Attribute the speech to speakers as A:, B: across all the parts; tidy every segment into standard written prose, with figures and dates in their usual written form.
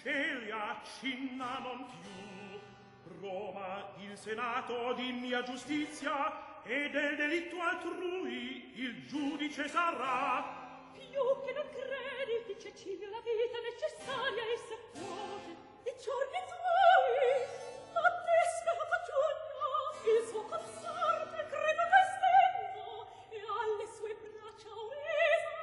A: Celia cinna non più. Roma il senato di mia giustizia e del delitto altrui il giudice sarà.
B: Più che non credi di Cecilio la vita necessaria esser puote, i giorni tuoi, ma disperata Giulia, il suo consorte crede che stendo e alle sue braccia unesa.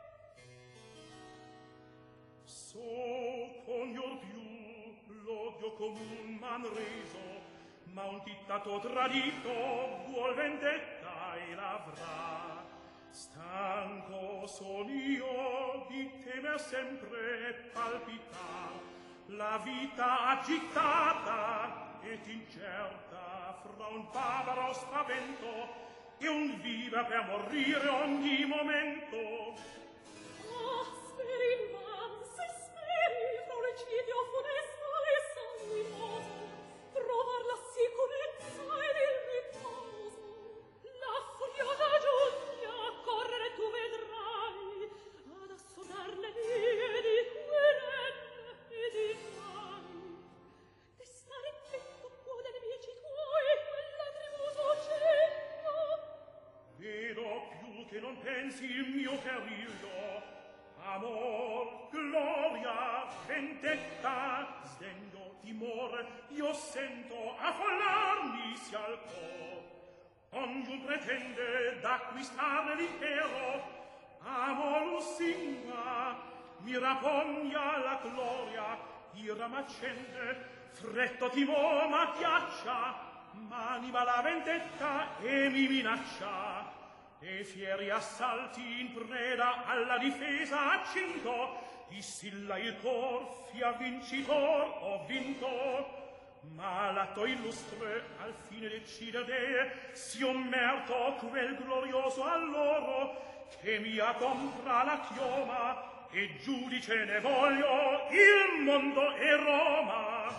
A: So conior più l'odio comun m'han reso, ma un dittato tradito vuol vendetta e l'avrà. Stanco son io di temer sempre palpitar la vita agitata ed incerta fra un barbaro spavento e un viva per morire ogni momento.
B: Ah, speri man, se speri fra un eccidio funesto e sanguinoso trovar la sicurezza ed il riposo. La furiosa Giulia correre tu vedrai ad assodar le vie di querelle e di guai. Destare in petto può da nemici tuoi quella tributo cenno.
A: Vedo più che non pensi il mio periglio, amor, gloria, vendetta, sdegno, timore, io sento affollarmi sia al cor. Ognuno pretende d'acquistarne l'impero, amor lusinga, mi rapogna la gloria, ira m'accende, fretto timore m'aghiaccia, m'anima la vendetta e mi minaccia. E fieri assalti in preda alla difesa accinto, dissilla il cor, fia vincitor o vinto. Ma l'atto illustre al fine decidere si ommerto quel glorioso alloro che mi adombra la chioma e giudice ne voglio il mondo e Roma.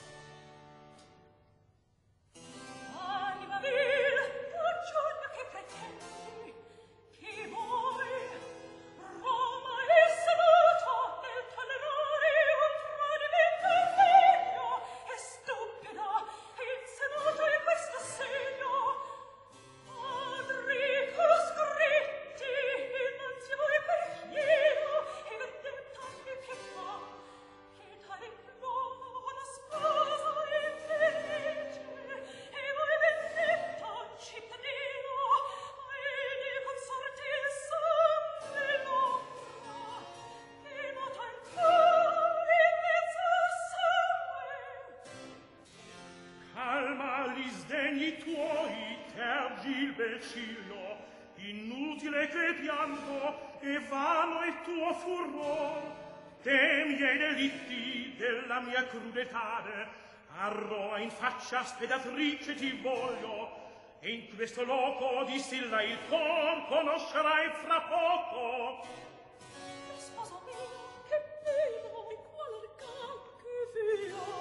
B: Anima vil, tu Giulia che pretendi, che vuoi? Roma è seduta nel tenerai un tradimento figlio, è stupida e inseduta in questo segno. Adrico scritti innanzi a voi per fiero e vendetta che fa, che tale plomo la sposa infelice e voi vendetta cittadino e di consorte il sangue l'ombra che nota ancora in mezzo al sangue.
A: Calma gli sdegni tuoi, tergi il bel ciglio, inutile che pianto e vano il tuo furor. Dei miei delitti, della mia crudetade, a Roma in faccia spedatrice ti voglio, e in questo loco distilla il cor, conoscerai fra poco.
B: Sposa mia, che vivo in qual arcanche via.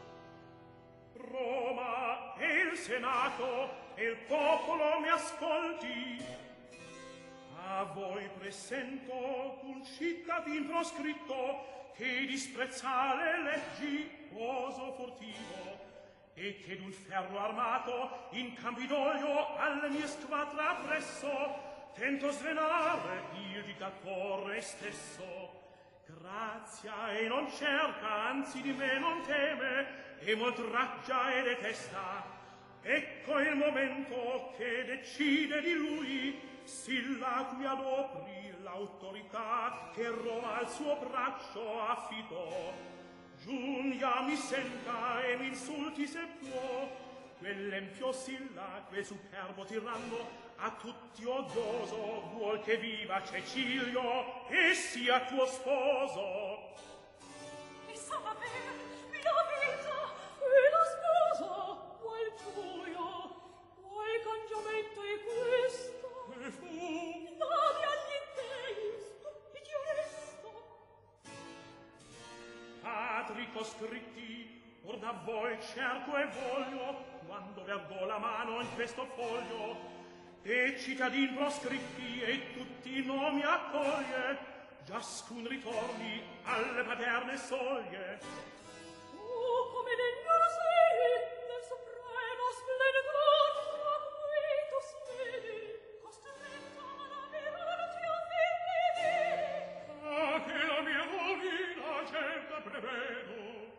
A: Roma e il Senato e il popolo mi ascolti. A voi presento un cittadin proscritto che disprezza le leggi, oso furtivo, e che d'un ferro armato in Campidoglio alle mie squadre appresso tento svenare il dittatore stesso. Grazia e non cerca, anzi di me non teme, e moltraggia e detesta. Ecco il momento che decide di lui, silla cui adopri l'autorità che Roma al suo braccio affidò. Giulia mi senta e mi insulti se può, quell'empio silla, quel superbo tiranno, a tutti odioso, vuol che viva Cecilio e sia tuo sposo.
B: Mi sa aver la vita e la sposa, vuoi gioia, vuoi cangiamento e questo?
A: E fu
B: Dadi agli dei, stupidi onesto.
A: padri coscritti, or da voi cerco e voglio, quando vergò la mano in questo foglio, e cittadin proscritti e tutti i nomi accoglie, ciascun ritorni alle paterne soglie.
B: Oh, come degno sei del supremo splendor tra cui tu svedi, costretto ad ammirarti a fine.
A: Ah, che la mia rovina certa prevedo.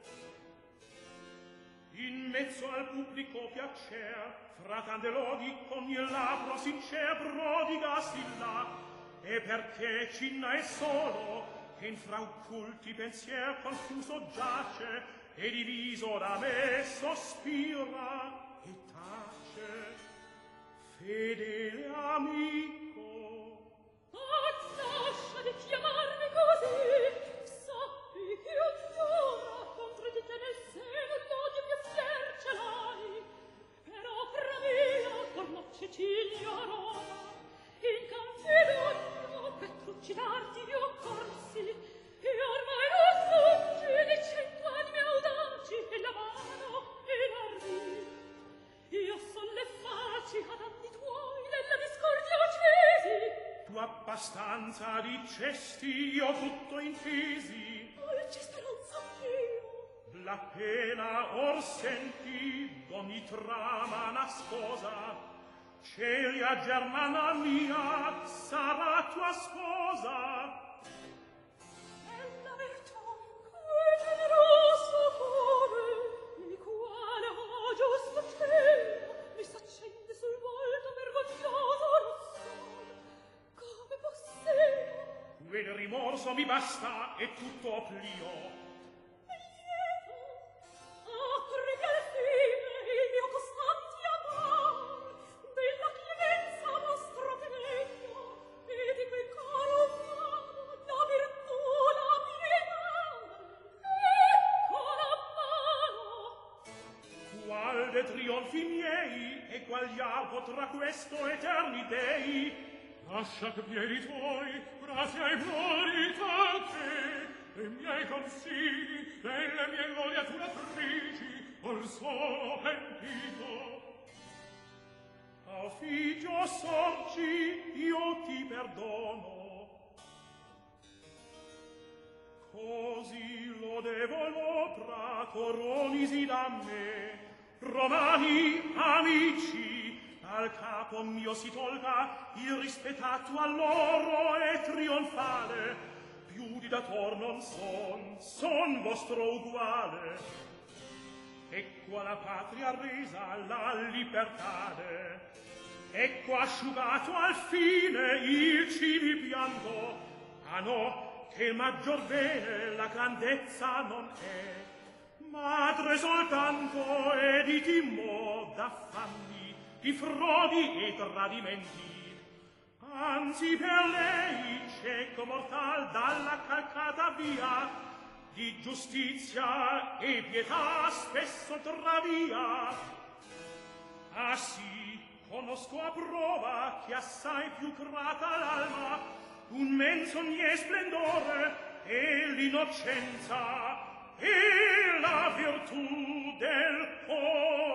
A: In mezzo al pubblico piacer, fra tante lodi, ogni labbro sincer prodigasti là, e perché cinna è solo, che in fra occulti pensier confuso giace, e diviso da me sospira e tace. Fedele amico,
B: Lascia di chiamarmi così, sappi che ancora contro di te nel seno l'odio mio fier ce l'hai. Per opera mia torno Cecilia Roma, in Campidoglio per trucidarti io corsi, e ormai non fuggi di 100 anime audaci e la mano e l'arri. Io son le faci ad anni tuoi della discordia accesi.
A: tu abbastanza dicesti, io tutto intesi.
B: Il gesto non sapevo.
A: La pena or senti d'ogni trama nascosa. Celia germana mia sarà tua sposa.
B: È la virtù cui generoso cuore, il quale a giusto cielo mi s'accende sul volto vergognoso rossore. Come possiamo?
A: Quel rimorso mi basta e tutto oblio. Trionfi miei e quagliar potrà questo eterni dei. Lascia che piedi tuoi grazia e gloria a te, e miei consigli delle mie gloriaturatrici or solo pentito. A figlio sorgi io ti perdono, così lodevole coronisi da me. Romani amici, al capo mio si tolga il rispettato all'oro e trionfale. Più di dator non son vostro uguale. Ecco la patria resa la libertade, ecco asciugato al fine il civi pianto. Ah no, che il maggior bene la grandezza non è, madre soltanto e di timmo d'affanni, di frodi e tradimenti. Anzi per lei cieco mortal dalla calcata via, di giustizia e pietà spesso travia. Ah sì, conosco a prova che assai più grata l'alma un menzogne splendore e l'innocenza e la virtù del